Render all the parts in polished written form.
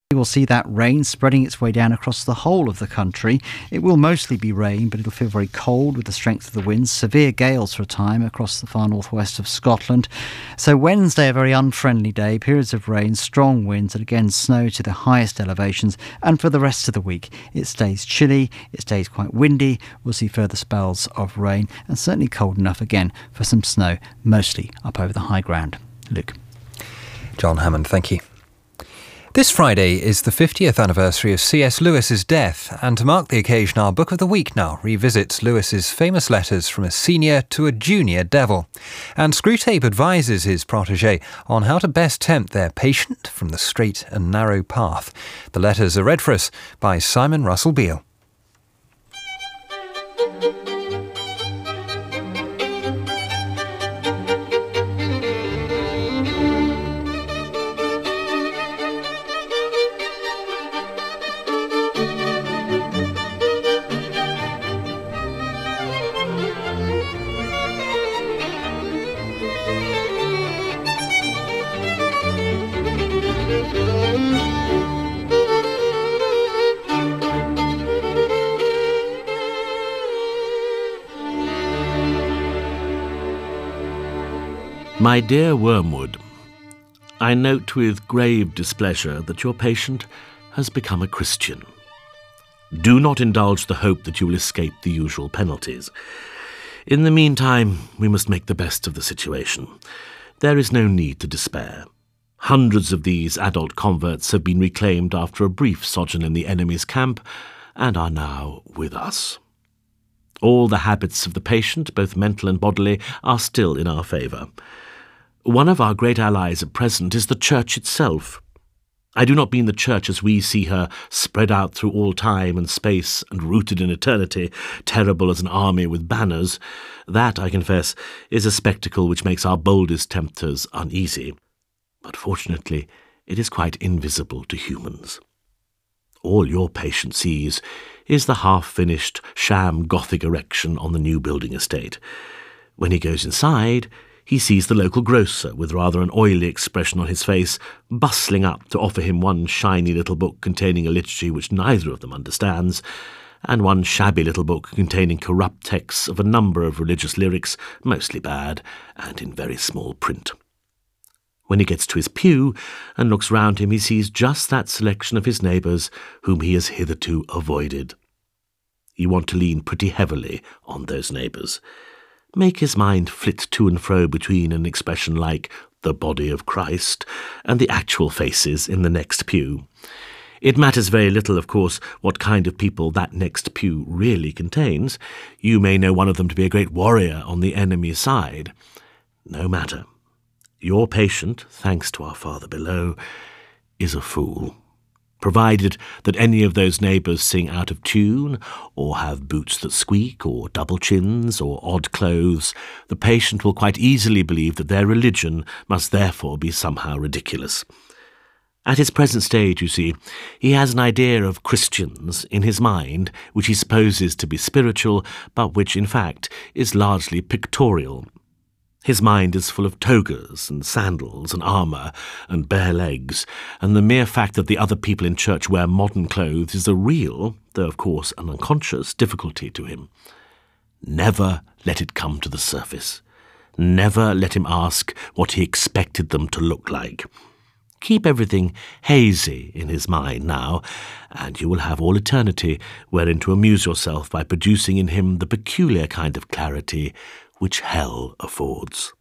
We will see that rain spreading its way down across the whole of the country. It will mostly be rain, but it'll feel very cold with the strength of the winds. Severe gales for a time across the far northwest of Scotland. So Wednesday, a very unfriendly day. Periods of rain, strong winds, and again snow to the highest elevations. And for the rest of the week, it stays chilly. It stays quite windy. We'll see further spells of rain and certainly cold enough again for some snow, mostly up over the high ground. Luke. John Hammond, thank you. This Friday is the 50th anniversary of C.S. Lewis's death, and to mark the occasion, our Book of the Week now revisits Lewis's famous letters from a senior to a junior devil. And Screwtape advises his protégé on how to best tempt their patient from the straight and narrow path. The letters are read for us by Simon Russell Beale. My dear Wormwood, I note with grave displeasure that your patient has become a Christian. Do not indulge the hope that you will escape the usual penalties. In the meantime, we must make the best of the situation. There is no need to despair. Hundreds of these adult converts have been reclaimed after a brief sojourn in the enemy's camp and are now with us. All the habits of the patient, both mental and bodily, are still in our favour. One of our great allies at present is the Church itself. I do not mean the Church as we see her spread out through all time and space and rooted in eternity, terrible as an army with banners. That, I confess, is a spectacle which makes our boldest tempters uneasy. But fortunately, it is quite invisible to humans. All your patient sees is the half-finished sham Gothic erection on the new building estate. When he goes inside, he sees the local grocer, with rather an oily expression on his face, bustling up to offer him one shiny little book containing a liturgy which neither of them understands, and one shabby little book containing corrupt texts of a number of religious lyrics, mostly bad, and in very small print. When he gets to his pew and looks round him, he sees just that selection of his neighbours whom he has hitherto avoided. You want to lean pretty heavily on those neighbours. Make his mind flit to and fro between an expression like the body of Christ and the actual faces in the next pew. It matters very little, of course, what kind of people that next pew really contains. You may know one of them to be a great warrior on the enemy's side. No matter. Your patient, thanks to our Father below, is a fool. Provided that any of those neighbours sing out of tune, or have boots that squeak, or double chins, or odd clothes, the patient will quite easily believe that their religion must therefore be somehow ridiculous. At his present stage, you see, he has an idea of Christians in his mind which he supposes to be spiritual, but which, in fact, is largely pictorial. His mind is full of togas and sandals and armour and bare legs, and the mere fact that the other people in church wear modern clothes is a real, though of course an unconscious, difficulty to him. Never let it come to the surface. Never let him ask what he expected them to look like. Keep everything hazy in his mind now, and you will have all eternity wherein to amuse yourself by producing in him the peculiar kind of clarity which hell affords.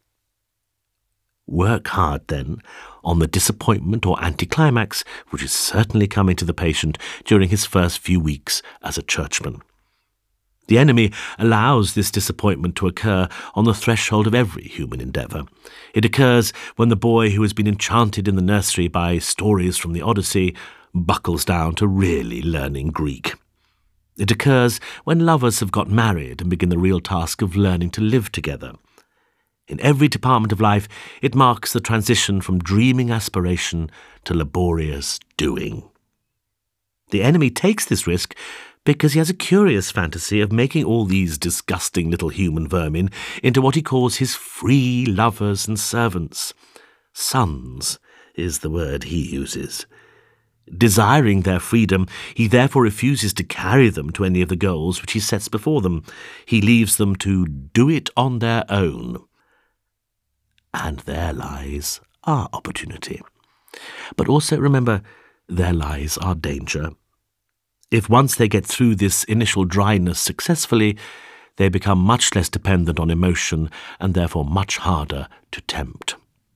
Work hard, then, on the disappointment or anticlimax which is certainly coming to the patient during his first few weeks as a churchman. The enemy allows this disappointment to occur on the threshold of every human endeavour. It occurs when the boy who has been enchanted in the nursery by stories from the Odyssey buckles down to really learning Greek. It occurs when lovers have got married and begin the real task of learning to live together. In every department of life, it marks the transition from dreaming aspiration to laborious doing. The enemy takes this risk because he has a curious fantasy of making all these disgusting little human vermin into what he calls his free lovers and servants. Sons is the word he uses. Desiring their freedom, he therefore refuses to carry them to any of the goals which he sets before them. He leaves them to do it on their own. And there lies our opportunity. But also remember, there lies our danger. If once they get through this initial dryness successfully, they become much less dependent on emotion and therefore much harder to tempt.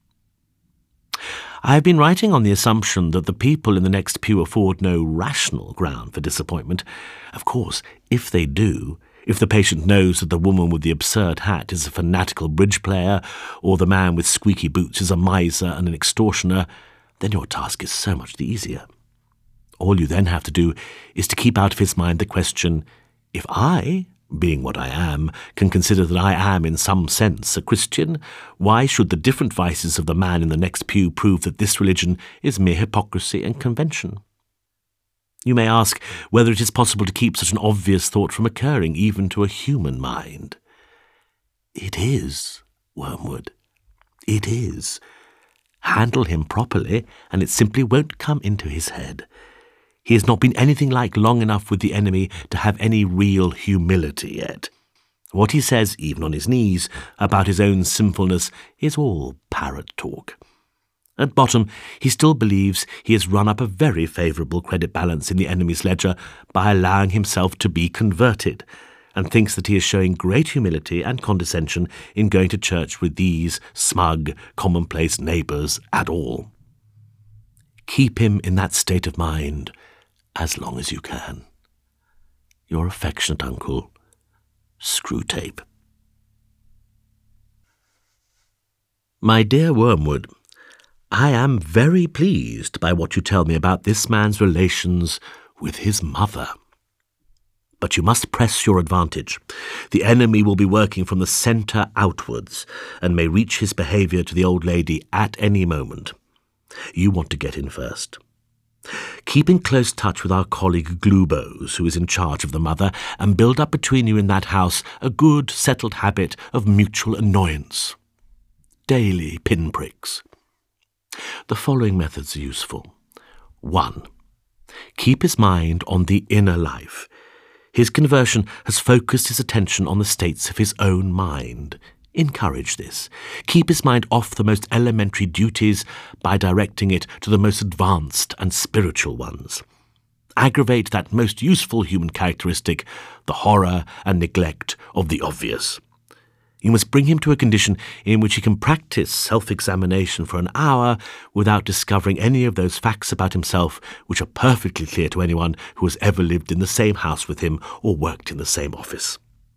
I have been writing on the assumption that the people in the next pew afford no rational ground for disappointment. Of course, if they do, if the patient knows that the woman with the absurd hat is a fanatical bridge player, or the man with squeaky boots is a miser and an extortioner, then your task is so much the easier. All you then have to do is to keep out of his mind the question, if I, being what I am, can consider that I am in some sense a Christian, why should the different vices of the man in the next pew prove that this religion is mere hypocrisy and convention? You may ask whether it is possible to keep such an obvious thought from occurring even to a human mind. It is, Wormwood. It is. Handle him properly, and it simply won't come into his head. He has not been anything like long enough with the enemy to have any real humility yet. What he says, even on his knees, about his own sinfulness is all parrot talk. At bottom, he still believes he has run up a very favourable credit balance in the enemy's ledger by allowing himself to be converted, and thinks that he is showing great humility and condescension in going to church with these smug, commonplace neighbours at all. Keep him in that state of mind as long as you can. Your affectionate uncle, Screwtape. My dear Wormwood, I am very pleased by what you tell me about this man's relations with his mother. But you must press your advantage. The enemy will be working from the centre outwards and may reach his behaviour to the old lady at any moment. You want to get in first. Keep in close touch with our colleague Glubose, who is in charge of the mother, and build up between you in that house a good, settled habit of mutual annoyance. Daily pinpricks. The following methods are useful. 1. Keep his mind on the inner life. His conversion has focused his attention on the states of his own mind. Encourage this. Keep his mind off the most elementary duties by directing it to the most advanced and spiritual ones. Aggravate that most useful human characteristic, the horror and neglect of the obvious. You must bring him to a condition in which he can practice self-examination for an hour without discovering any of those facts about himself which are perfectly clear to anyone who has ever lived in the same house with him or worked in the same office.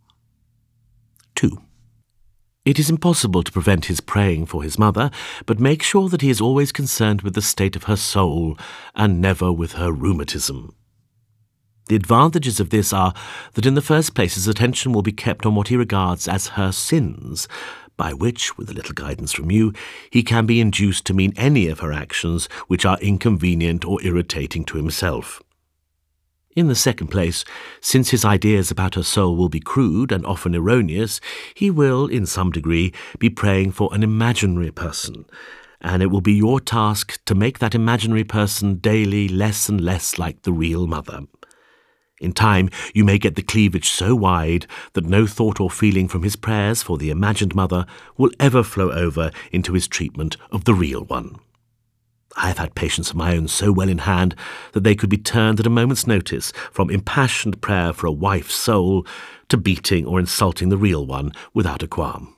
2. It is impossible to prevent his praying for his mother, but make sure that he is always concerned with the state of her soul and never with her rheumatism. The advantages of this are that in the first place his attention will be kept on what he regards as her sins, by which, with a little guidance from you, he can be induced to mean any of her actions which are inconvenient or irritating to himself. In the second place, since his ideas about her soul will be crude and often erroneous, he will, in some degree, be praying for an imaginary person, and it will be your task to make that imaginary person daily less and less like the real mother. In time, you may get the cleavage so wide that no thought or feeling from his prayers for the imagined mother will ever flow over into his treatment of the real one. I have had patients of my own so well in hand that they could be turned at a moment's notice from impassioned prayer for a wife's soul to beating or insulting the real one without a qualm.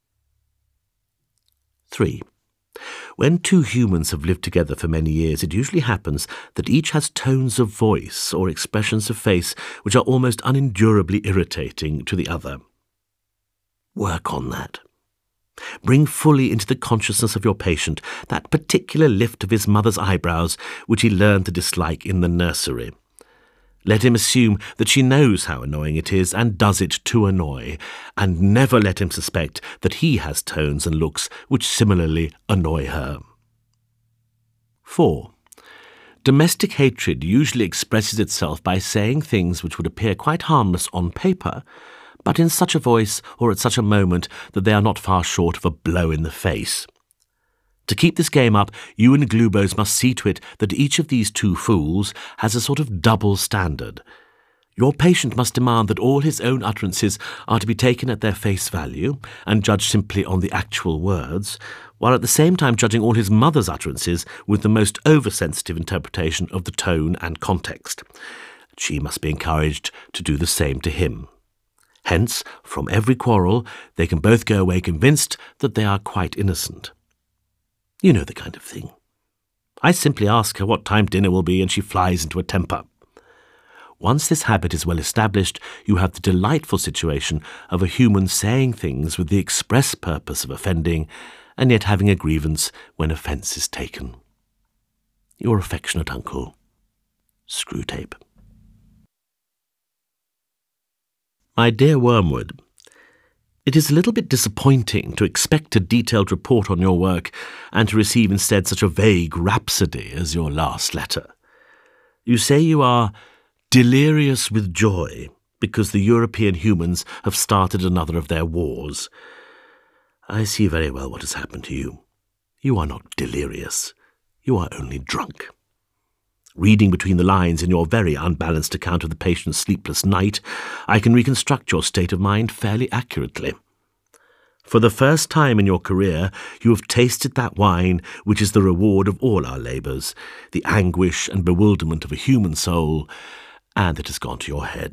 3. When two humans have lived together for many years, it usually happens that each has tones of voice or expressions of face which are almost unendurably irritating to the other. Work on that. Bring fully into the consciousness of your patient that particular lift of his mother's eyebrows which he learned to dislike in the nursery. Let him assume that she knows how annoying it is and does it to annoy, and never let him suspect that he has tones and looks which similarly annoy her. 4. Domestic hatred usually expresses itself by saying things which would appear quite harmless on paper, but in such a voice or at such a moment that they are not far short of a blow in the face. To keep this game up, you and Glubose must see to it that each of these two fools has a sort of double standard. Your patient must demand that all his own utterances are to be taken at their face value and judged simply on the actual words, while at the same time judging all his mother's utterances with the most oversensitive interpretation of the tone and context. She must be encouraged to do the same to him. Hence, from every quarrel, they can both go away convinced that they are quite innocent. You know the kind of thing. I simply ask her what time dinner will be, and she flies into a temper. Once this habit is well established, you have the delightful situation of a human saying things with the express purpose of offending, and yet having a grievance when offence is taken. Your affectionate uncle, Screwtape. My dear Wormwood, it is a little bit disappointing to expect a detailed report on your work and to receive instead such a vague rhapsody as your last letter. You say you are delirious with joy because the European humans have started another of their wars. I see very well what has happened to you. You are not delirious. You are only drunk. Reading between the lines in your very unbalanced account of the patient's sleepless night, I can reconstruct your state of mind fairly accurately. For the first time in your career, you have tasted that wine which is the reward of all our labours, the anguish and bewilderment of a human soul, and it has gone to your head.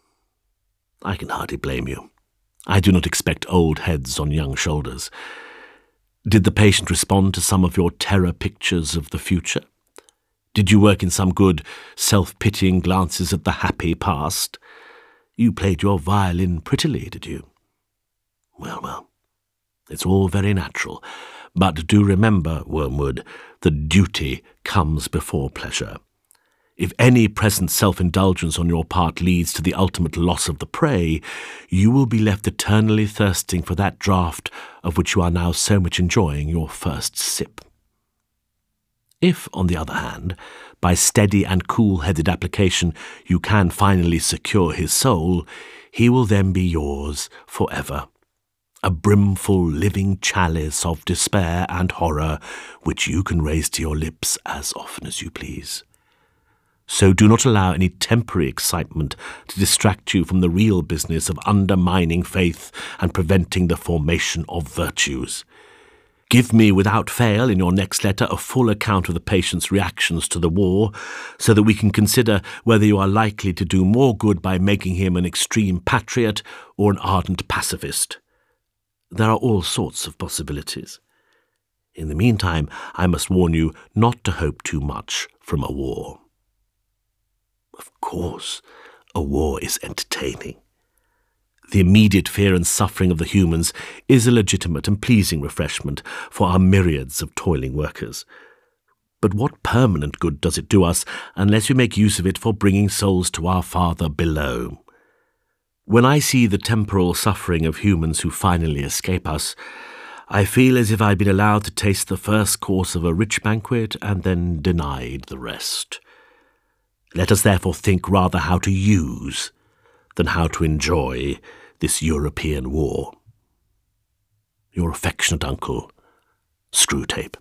I can hardly blame you. I do not expect old heads on young shoulders. Did the patient respond to some of your terror pictures of the future? Did you work in some good, self-pitying glances at the happy past? You played your violin prettily, did you? Well, it's all very natural, but do remember, Wormwood, that duty comes before pleasure. If any present self-indulgence on your part leads to the ultimate loss of the prey, you will be left eternally thirsting for that draught of which you are now so much enjoying your first sip. If, on the other hand, by steady and cool-headed application you can finally secure his soul, he will then be yours forever, a brimful living chalice of despair and horror which you can raise to your lips as often as you please. So do not allow any temporary excitement to distract you from the real business of undermining faith and preventing the formation of virtues. Give me without fail in your next letter a full account of the patient's reactions to the war, so that we can consider whether you are likely to do more good by making him an extreme patriot or an ardent pacifist. There are all sorts of possibilities. In the meantime, I must warn you not to hope too much from a war. Of course, a war is entertaining. The immediate fear and suffering of the humans is a legitimate and pleasing refreshment for our myriads of toiling workers. But what permanent good does it do us unless we make use of it for bringing souls to our Father below? When I see the temporal suffering of humans who finally escape us, I feel as if I'd been allowed to taste the first course of a rich banquet and then denied the rest. Let us therefore think rather how to use than how to enjoy this European war. Your affectionate uncle, Screwtape.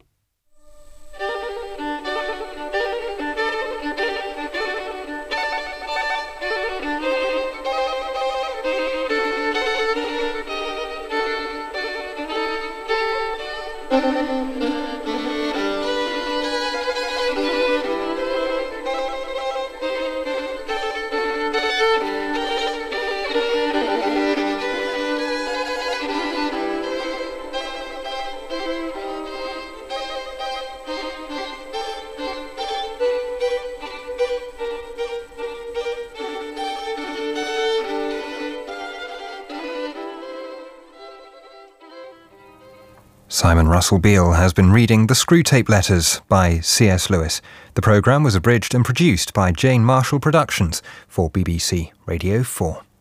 Simon Russell Beale has been reading The Screwtape Letters by C.S. Lewis. The programme was abridged and produced by Jane Marshall Productions for BBC Radio 4.